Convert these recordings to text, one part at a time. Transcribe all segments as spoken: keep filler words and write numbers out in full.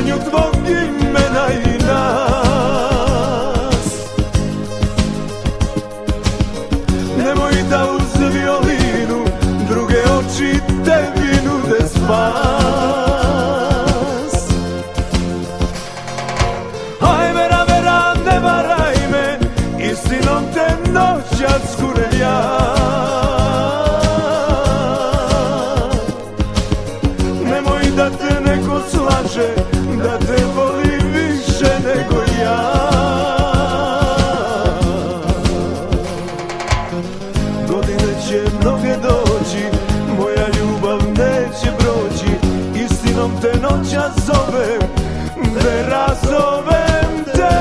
značenju tvog imena i nas. Nemoj da uz violinu druge oči tebi nude spas. Aj vera, vera, ne varaj me, istinom te noćas kurem ja. Nemoj da te neko slaže, da te voli više nego ja. Godine će mnoge doći, moja ljubav neće proći, istinom te noćas zovem, vera zovem te.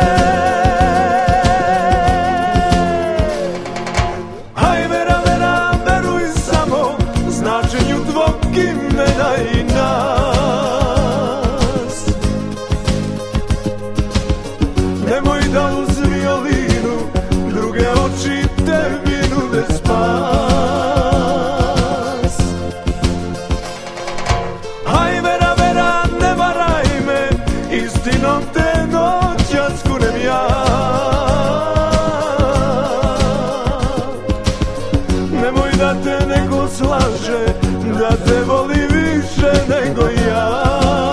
Aj vera, vera, veruj samo značenju tvog imena i nas. Nemoj da uz violinu druge oči tebi nude spas. Aj vera, vera, ne varaj me, istinom te noćas kunem ja. Nemoj da te neko slaže, da te voli više nego ja.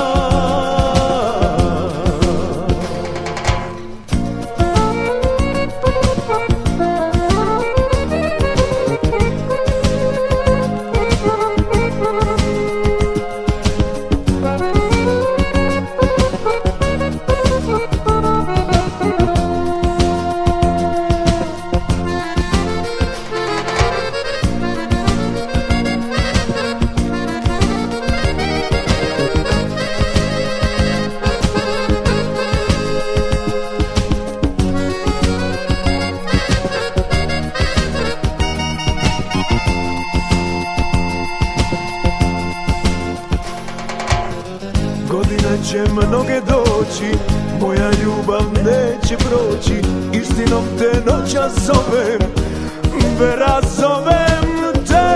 Godine će mnoge doći, moja ljubav neće proći, istinom te noćas zovem, vera zovem te.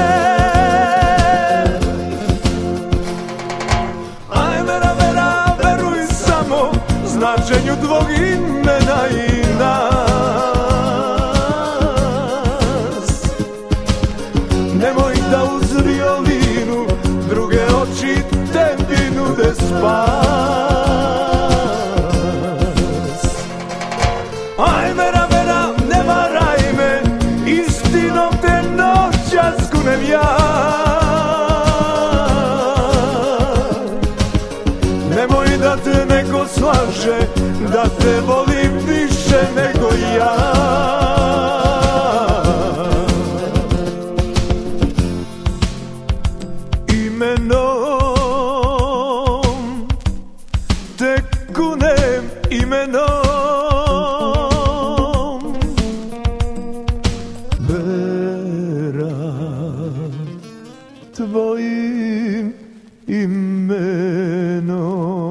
Aj vera, vera, veruj samo značenju tvog imena i nas. Nemoj da uz violinu druge oči tebi nude spas. Aj vera, vera, ne varaj me, istinom te noćas kunem ja. Nemoj da te neko slaže, da te volim više nego ja. Imenom te kunem, imenom, vera, tvojim imenom.